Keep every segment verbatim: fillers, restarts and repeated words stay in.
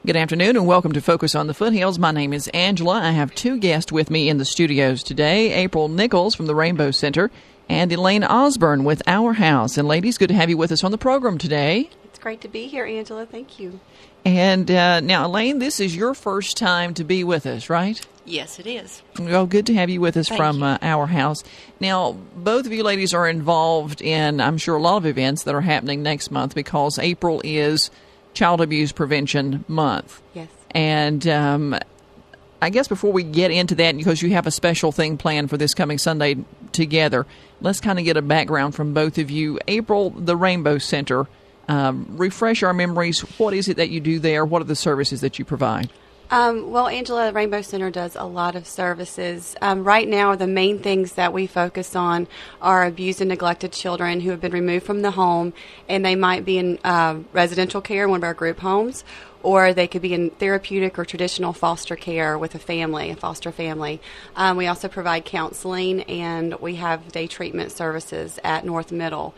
Good afternoon and welcome to Focus on the Foothills. My name is Angela. I have two guests with me in the studios today, April Nichols from the Rainbow Center and Elaine Osborne with Our House. And ladies, good to have you with us on the program today. It's great to be here, Angela. Thank you. And uh, now, Elaine, this is your first time to be with us, right? Yes, it is. Well, good to have you with us Thank from you. uh, Our House. Now, both of you ladies are involved in, I'm sure, a lot of events that are happening next month because April is Child Abuse Prevention Month. Yes. And um, I guess before we get into that, because you have a special thing planned for this coming Sunday together, let's kind of get a background from both of you. April, the Rainbow Center, um, refresh our memories. What is it that you do there? What are the services that you provide? Um, well, Angela, Rainbow Center does a lot of services. Um, right now, the main things that we focus on are abused and neglected children who have been removed from the home, and they might be in uh, residential care in one of our group homes, or they could be in therapeutic or traditional foster care with a family, a foster family. Um, we also provide counseling, and we have day treatment services at North Middle.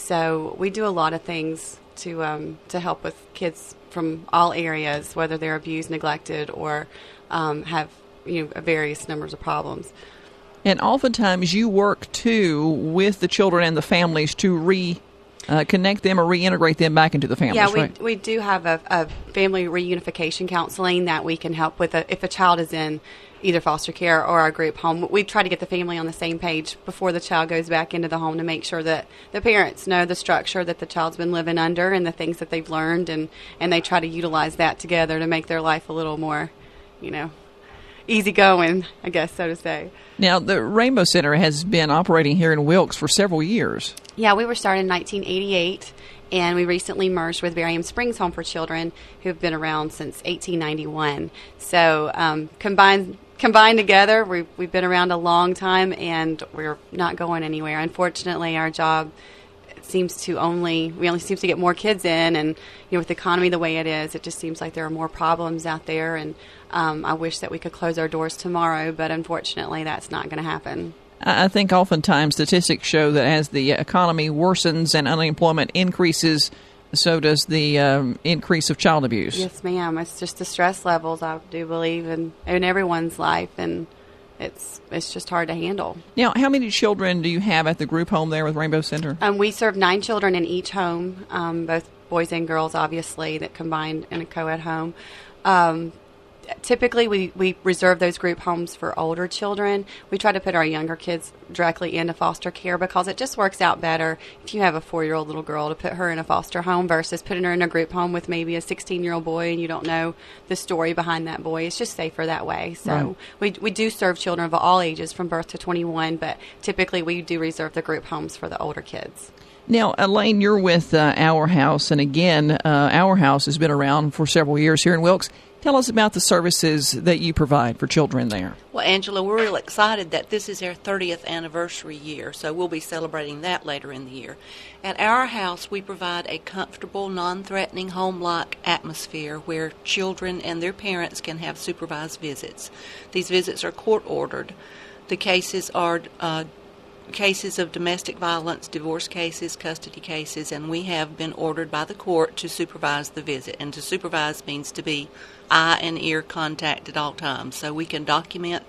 So we do a lot of things to um, to help with kids from all areas, whether they're abused, neglected, or um, have you know various numbers of problems. And oftentimes you work, too, with the children and the families to re uh, connect them or reintegrate them back into the families, Yeah, we, right? we do have a, a family reunification counseling that we can help with. A, if a child is in either foster care or our group home, we try to get the family on the same page before the child goes back into the home to make sure that the parents know the structure that the child's been living under and the things that they've learned, and, and they try to utilize that together to make their life a little more, you know, easygoing, I guess, so to say. Now, the Rainbow Center has been operating here in Wilkes for several years. Yeah, we were started in nineteen eighty-eight, and we recently merged with Barium Springs Home for Children, who have been around since eighteen ninety-one. So um, combined combined together, we, we've been around a long time, and we're not going anywhere. Unfortunately, our job seems to only we only seem to get more kids in, and you know, with the economy the way it is, it just seems like there are more problems out there. And um, I wish that we could close our doors tomorrow, but unfortunately, that's not going to happen. I think oftentimes statistics show that as the economy worsens and unemployment increases, so does the um, increase of child abuse. Yes, ma'am. It's just the stress levels, I do believe, in, in everyone's life, and it's it's just hard to handle. Now, how many children do you have at the group home there with Rainbow Center? Um, we serve nine children in each home, um, both boys and girls, obviously, that combined in a co-ed home. Um, Typically, we, we reserve those group homes for older children. We try to put our younger kids directly into foster care because it just works out better if you have a four-year-old little girl to put her in a foster home versus putting her in a group home with maybe a sixteen-year-old boy and you don't know the story behind that boy. It's just safer that way. So Right. we we do serve children of all ages from birth to twenty-one, but typically we do reserve the group homes for the older kids. Now, Elaine, you're with uh, Our House, and again, uh, Our House has been around for several years here in Wilkes. Tell us about the services that you provide for children there. Well, Angela, we're real excited that this is our thirtieth anniversary year, so we'll be celebrating that later in the year. At Our House, we provide a comfortable, non-threatening, home-like atmosphere where children and their parents can have supervised visits. These visits are court-ordered. The cases are uh, cases of domestic violence, divorce cases, custody cases, and we have been ordered by the court to supervise the visit. And to supervise means to be eye and ear contact at all times, so we can document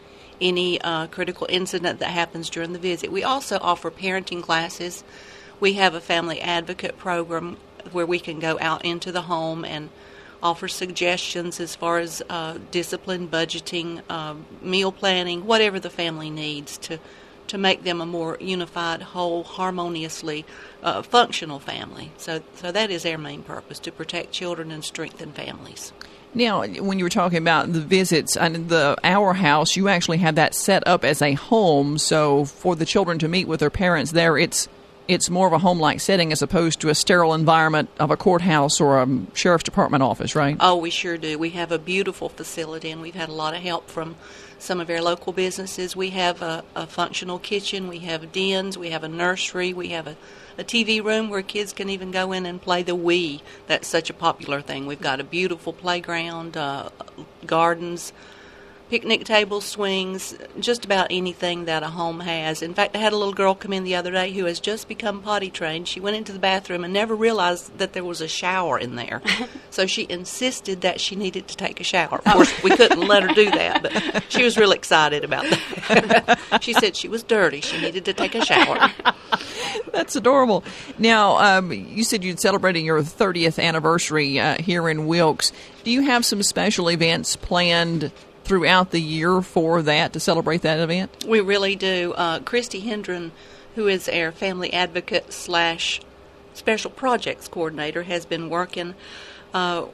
any uh, critical incident that happens during the visit. We also offer parenting classes. We have a family advocate program where we can go out into the home and offer suggestions as far as uh, discipline, budgeting, uh, meal planning, whatever the family needs to to make them a more unified, whole, harmoniously uh, functional family. So so that is our main purpose, to protect children and strengthen families. Now, when you were talking about the visits and the Our House, you actually have that set up as a home. So for the children to meet with their parents there, it's it's more of a home-like setting as opposed to a sterile environment of a courthouse or a sheriff's department office, right? Oh, we sure do. We have a beautiful facility, and we've had a lot of help from some of our local businesses. We have a, a functional kitchen. We have dens. We have a nursery. We have a, a T V room where kids can even go in and play the Wii. That's such a popular thing. We've got a beautiful playground, uh, gardens, picnic tables, swings, just about anything that a home has. In fact, I had a little girl come in the other day who has just become potty trained. She went into the bathroom and never realized that there was a shower in there. So she insisted that she needed to take a shower. Of course, we couldn't let her do that, but she was real excited about that. She said she was dirty. She needed to take a shower. That's adorable. Now, um, you said you're celebrating your thirtieth anniversary uh, here in Wilkes. Do you have some special events planned throughout the year for that, to celebrate that event? We really do. Uh, Christy Hendren, who is our family advocate slash special projects coordinator, has been working uh,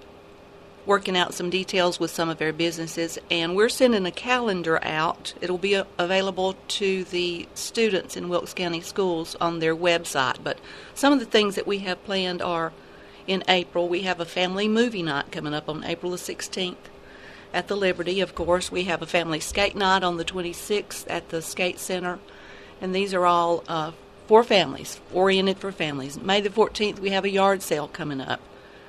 working out some details with some of our businesses, and we're sending a calendar out. It'll be a- available to the students in Wilkes County Schools on their website, but some of the things that we have planned are in April. We have a family movie night coming up on April the sixteenth. At the Liberty, of course. We have a family skate night on the twenty-sixth at the Skate Center. And these are all uh, for families, oriented for families. May the fourteenth, we have a yard sale coming up.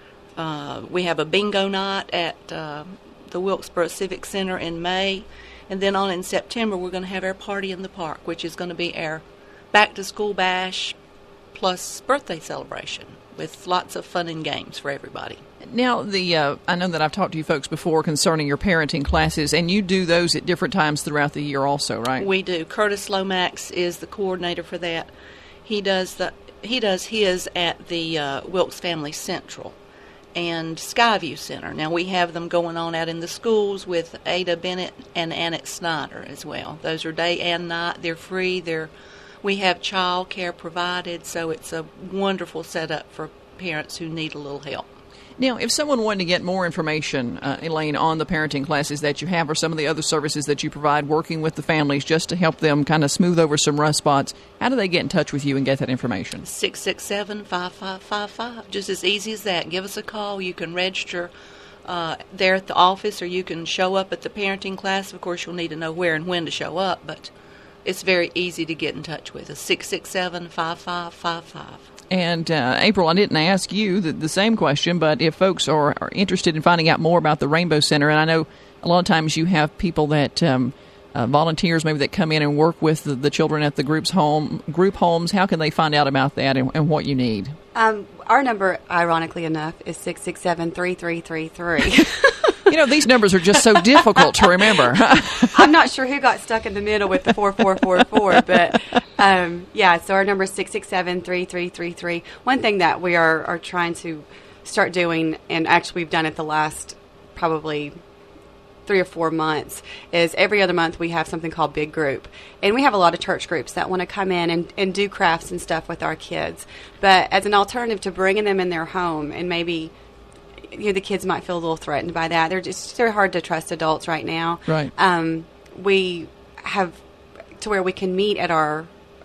Uh, we have a bingo night at uh, the Wilkesboro Civic Center in May. And then on in September, we're going to have our party in the park, which is going to be our back-to-school bash plus birthday celebration with lots of fun and games for everybody. Now, the uh, I know that I've talked to you folks before concerning your parenting classes, and you do those at different times throughout the year also, right? We do. Curtis Lomax is the coordinator for that. He does the he does his at the uh, Wilkes Family Central and Skyview Center. Now, we have them going on out in the schools with Ada Bennett and Annette Snyder as well. Those are day and night. They're free. They're we have child care provided, so it's a wonderful setup for parents who need a little help. Now, if someone wanted to get more information, uh, Elaine, on the parenting classes that you have or some of the other services that you provide working with the families just to help them kind of smooth over some rust spots, how do they get in touch with you and get that information? six six seven, five five five five. Just as easy as that. Give us a call. You can register uh, there at the office, or you can show up at the parenting class. Of course, you'll need to know where and when to show up, but it's very easy to get in touch with us. six six seven, five five five five. And, uh, April, I didn't ask you the, the same question, but if folks are, are interested in finding out more about the Rainbow Center, and I know a lot of times you have people that, um, uh, volunteers maybe that come in and work with the, the children at the group's home, group homes, how can they find out about that and, and what you need? Um, our number, ironically enough, is six six seven, three three three three. You know, these numbers are just so difficult to remember. I'm not sure who got stuck in the middle with the four four four four, but um, yeah, so our number is six six seven, three three three three. One thing that we are, are trying to start doing, and actually we've done it the last probably three or four months, is every other month we have something called Big Group. And we have a lot of church groups that want to come in and, and do crafts and stuff with our kids. But as an alternative to bringing them in their home, and maybe you know, the kids might feel a little threatened by that. They're just very hard to trust adults right now. Right. Um, we have to where we can meet at our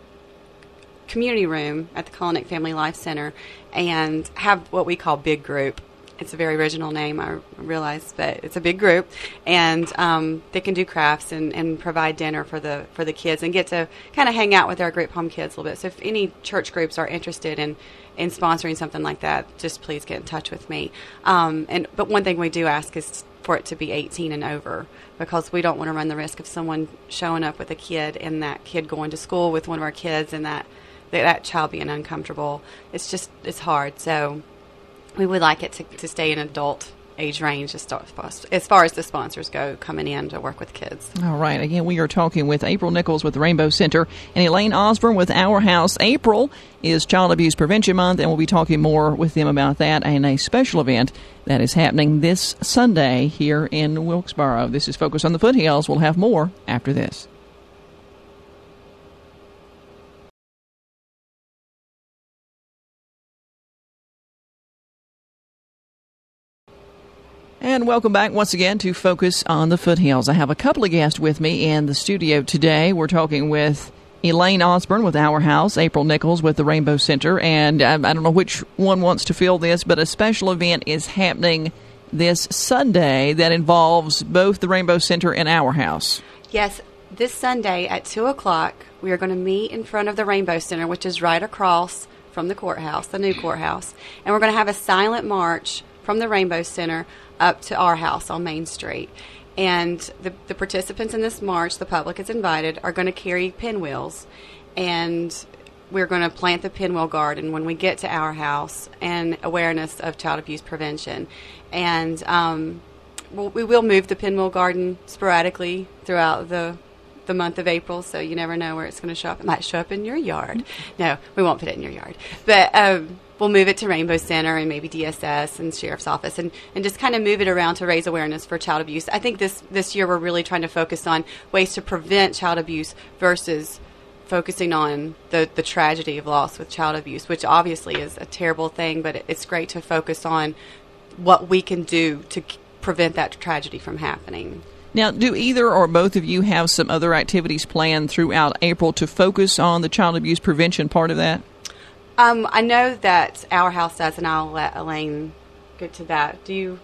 community room at the Colonic Family Life Center and have what we call Big Group. It's a very original name, I realize, but it's a big group, and um, they can do crafts and, and provide dinner for the for the kids and get to kind of hang out with our group home kids a little bit. So if any church groups are interested in, in sponsoring something like that, just please get in touch with me. Um, and but one thing we do ask is for it to be eighteen and over, because we don't want to run the risk of someone showing up with a kid and that kid going to school with one of our kids and that that, that child being uncomfortable. It's just it's hard. So we would like it to, to stay in adult age range as far as the sponsors go coming in to work with kids. All right. Again, we are talking with April Nichols with the Rainbow Center and Elaine Osborne with Our House. April is Child Abuse Prevention Month, and we'll be talking more with them about that and a special event that is happening this Sunday here in Wilkesboro. This is Focus on the Foothills. We'll have more after this. And welcome back once again to Focus on the Foothills. I have a couple of guests with me in the studio today. We're talking with Elaine Osborne with Our House, April Nichols with the Rainbow Center, and I, I don't know which one wants to fill this, but a special event is happening this Sunday that involves both the Rainbow Center and Our House. Yes, this Sunday at two o'clock, we are going to meet in front of the Rainbow Center, which is right across from the courthouse, the new courthouse, and we're going to have a silent march from the Rainbow Center up to our house on Main Street. And the, the participants in this march, the public is invited, are going to carry pinwheels. And we're going to plant the pinwheel garden when we get to our house, and awareness of child abuse prevention. And um, we'll, we will move the pinwheel garden sporadically throughout the the month of April, so you never know where it's going to show up. It might show up in your yard. No, we won't put it in your yard. But um, we'll move it to Rainbow Center and maybe D S S and Sheriff's Office, and, and just kind of move it around to raise awareness for child abuse. I think this, this year we're really trying to focus on ways to prevent child abuse versus focusing on the, the tragedy of loss with child abuse, which obviously is a terrible thing, but it, it's great to focus on what we can do to c- prevent that tragedy from happening. Now, do either or both of you have some other activities planned throughout April to focus on the child abuse prevention part of that? Um, I know that Our House does, and I'll let Elaine get to that. Do you?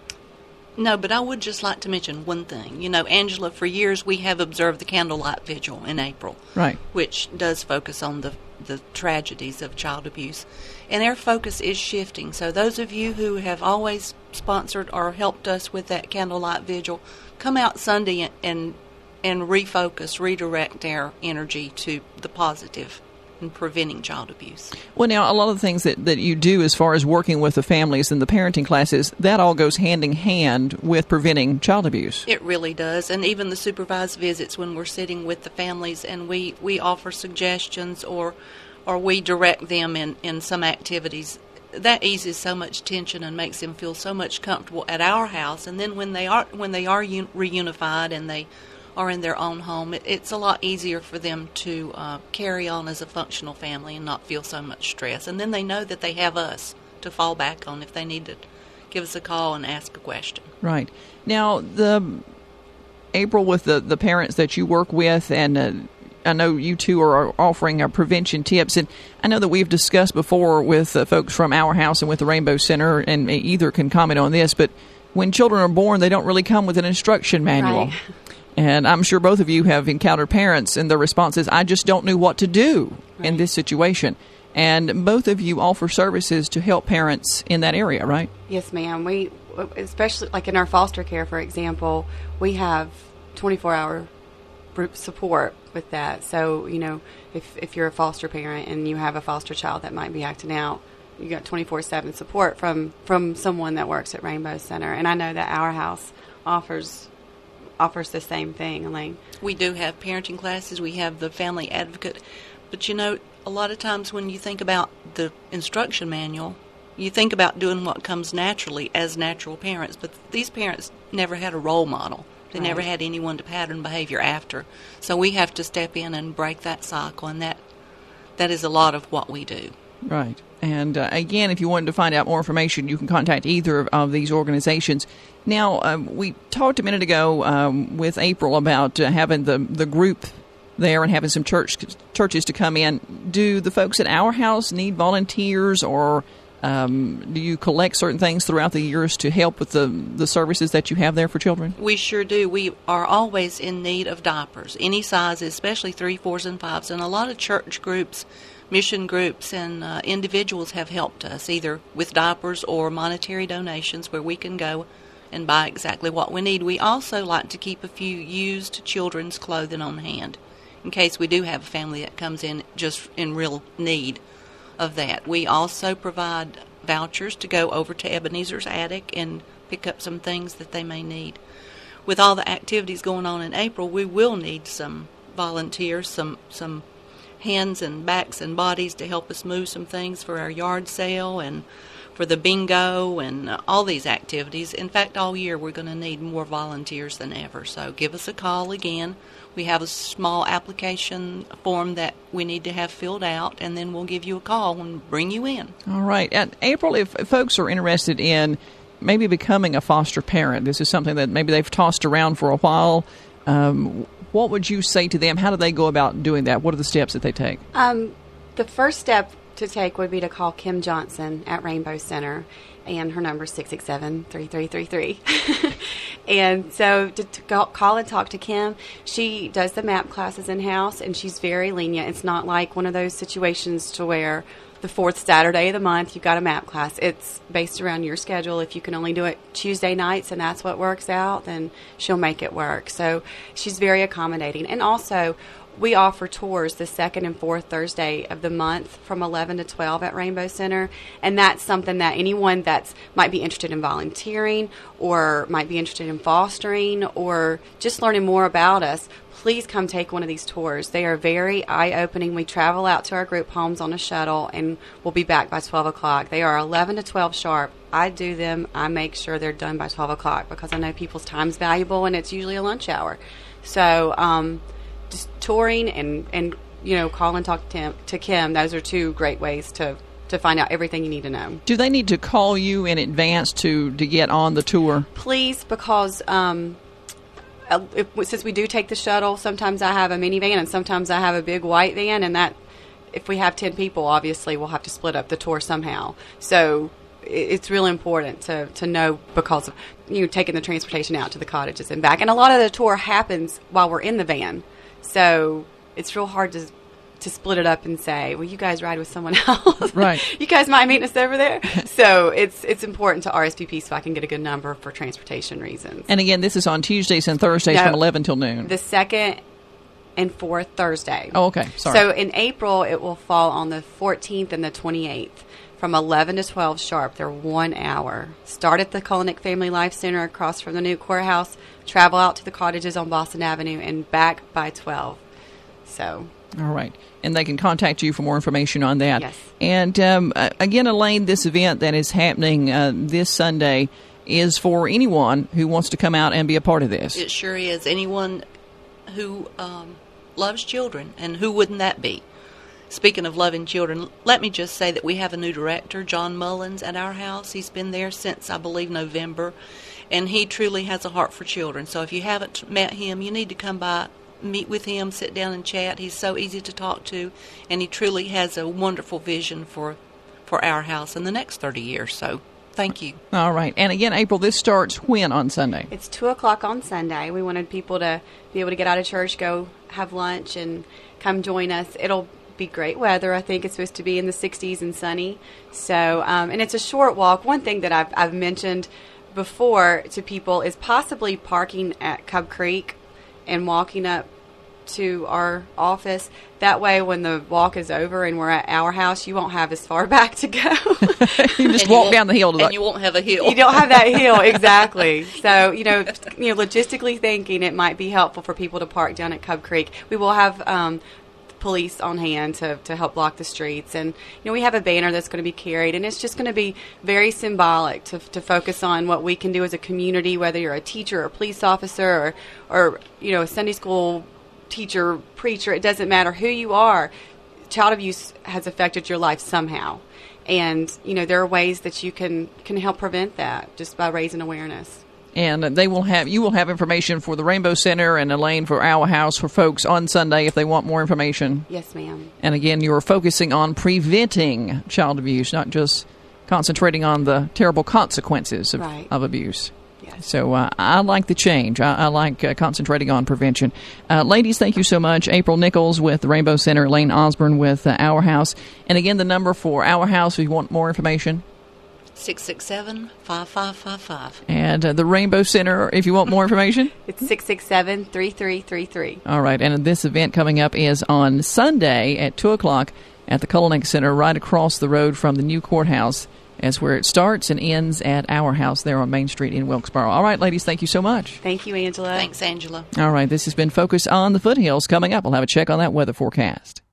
No, but I would just like to mention one thing. You know, Angela, for years we have observed the Candlelight Vigil in April, right, which does focus on the, the tragedies of child abuse. And their focus is shifting. So those of you who have always sponsored or helped us with that Candlelight Vigil, come out Sunday and, and and refocus, redirect our energy to the positive in preventing child abuse. Well, now, a lot of the things that, that you do as far as working with the families and the parenting classes, that all goes hand in hand with preventing child abuse. It really does. And even the supervised visits when we're sitting with the families and we, we offer suggestions or or we direct them in, in some activities, that eases so much tension and makes them feel so much comfortable at our house. And then when they are when they are un- reunified and they are in their own home, it, it's a lot easier for them to uh, carry on as a functional family and not feel so much stress. And then they know that they have us to fall back on if they need to give us a call and ask a question. Right. Now, the April, with the, the parents that you work with, and uh, I know you two are offering our prevention tips, and I know that we've discussed before with uh, folks from Our House and with the Rainbow Center, and either can comment on this, but when children are born, they don't really come with an instruction manual. Right. And I'm sure both of you have encountered parents, and their response is, I just don't know what to do right. in this situation. And both of you offer services to help parents in that area, right? Yes, ma'am. We, especially like in our foster care, for example, we have twenty-four hour group support with that. So, you know, if if you're a foster parent and you have a foster child that might be acting out, you got twenty-four seven support from, from someone that works at Rainbow Center. And I know that Our House offers offers the same thing, Elaine. We do have parenting classes. We have the family advocate. But, you know, a lot of times when you think about the instruction manual, you think about doing what comes naturally as natural parents. But these parents never had a role model. They right. never had anyone to pattern behavior after. So we have to step in and break that cycle, and that that is a lot of what we do. Right. And, uh, again, if you wanted to find out more information, you can contact either of these organizations. Now, um, we talked a minute ago um, with April about uh, having the, the group there and having some church churches to come in. Do the folks at Our House need volunteers, or um, do you collect certain things throughout the years to help with the, the services that you have there for children? We sure do. We are always in need of diapers, any sizes, especially three, fours, and fives. And a lot of church groups, mission groups, and uh, individuals have helped us, either with diapers or monetary donations where we can go and buy exactly what we need. We also like to keep a few used children's clothing on hand in case we do have a family that comes in just in real need of that. We also provide vouchers to go over to Ebenezer's Attic and pick up some things that they may need. With all the activities going on in April, we will need some volunteers, some some hands and backs and bodies to help us move some things for our yard sale and for the bingo and uh, all these activities. In fact, all year we're going to need more volunteers than ever. So give us a call again. We have a small application form that we need to have filled out, and then we'll give you a call and bring you in. All right. And April, if folks are interested in maybe becoming a foster parent, this is something that maybe they've tossed around for a while, um, what would you say to them? How do they go about doing that? What are the steps that they take? Um, the first step to take would be to call Kim Johnson at Rainbow Center, and her number is six six seven, three three three three. And so to, to go, call and talk to Kim. She does the MAP classes in-house, and she's very lenient. It's not like one of those situations to where the fourth Saturday of the month, you've got a map class. It's based around your schedule. If you can only do it Tuesday nights and that's what works out, then she'll make it work. So she's very accommodating. And also, we offer tours the second and fourth Thursday of the month from eleven to twelve at Rainbow Center. And that's something that anyone that's might be interested in volunteering or might be interested in fostering or just learning more about us, please come take one of these tours. They are very eye-opening. We travel out to our group homes on a shuttle, and we'll be back by twelve o'clock. They are eleven to twelve sharp. I do them. I make sure they're done by twelve o'clock because I know people's time's valuable, and it's usually a lunch hour. So um, just touring and, and, you know, call and talk to, Tim, to Kim. Those are two great ways to, to find out everything you need to know. Do they need to call you in advance to, to get on the tour? Please, because... Um, Uh, if, since we do take the shuttle, sometimes I have a minivan and sometimes I have a big white van, and that if we have ten people, obviously we'll have to split up the tour somehow. So it, it's really important to, to know because of you know, taking the transportation out to the cottages and back. And a lot of the tour happens while we're in the van. So it's real hard to to split it up and say, well, you guys ride with someone else. Right. You guys might meet us over there. So it's it's important to R S V P so I can get a good number for transportation reasons. And again, this is on Tuesdays and Thursdays No, from eleven till noon. The second and fourth Thursday. Oh, okay. Sorry. So in April, it will fall on the fourteenth and the twenty-eighth from eleven to twelve sharp. They're one hour. Start at the Kolnick Family Life Center across from the new courthouse, travel out to the cottages on Boston Avenue, and back by twelve. So... All right. And they can contact you for more information on that. Yes. And um, again, Elaine, this event that is happening uh, this Sunday is for anyone who wants to come out and be a part of this. It sure is. Anyone who um, loves children, and who wouldn't that be? Speaking of loving children, let me just say that we have a new director, John Mullins, at our house. He's been there since, I believe, November, and he truly has a heart for children. So if you haven't met him, you need to come by, meet with him, sit down and chat. He's so easy to talk to, and he truly has a wonderful vision for for our house in the next thirty years. So thank you. All right. And again, April, this starts when on Sunday? It's two o'clock on Sunday. We wanted people to be able to get out of church, go have lunch, and come join us. It'll be great weather. I think it's supposed to be in the sixties and sunny. So, um, and it's a short walk. One thing that I've, I've mentioned before to people is possibly parking at Cub Creek and walking up to our office. That way, when the walk is over and we're at our house, you won't have as far back to go. You just And walk you down the hill. To and the, you won't have a hill. You don't have that hill, exactly. So, you know, you know, logistically thinking, it might be helpful for people to park down at Cub Creek. We will have um, police on hand to, to help block the streets. And, you know, we have a banner that's going to be carried, and it's just going to be very symbolic to, to focus on what we can do as a community, whether you're a teacher or a police officer or, or you know, a Sunday school teacher, preacher. It doesn't matter who you are. Child abuse has affected your life somehow. And, you know, there are ways that you can, can help prevent that just by raising awareness. And they will have you will have information for the Rainbow Center and Elaine for Our House for folks on Sunday if they want more information. Yes, ma'am. And again, you're focusing on preventing child abuse, not just concentrating on the terrible consequences of, Right. of abuse. Yes. So uh, I like the change. I, I like uh, concentrating on prevention. Uh, ladies, thank you so much. April Nichols with the Rainbow Center, Elaine Osborne with uh, Our House. And again, the number for Our House if you want more information. six six seven, five five five five. And uh, the Rainbow Center if you want more information. It's six six seven, three three three three. All right. And this event coming up is on Sunday at two o'clock at the Kolnick Center right across the road from the new courthouse. That's where it starts and ends at Our House there on Main Street in Wilkesboro. All right, ladies, thank you so much. Thank you, Angela. Thanks, Angela. All right, this has been Focus on the Foothills. Coming up, we'll have a check on that weather forecast.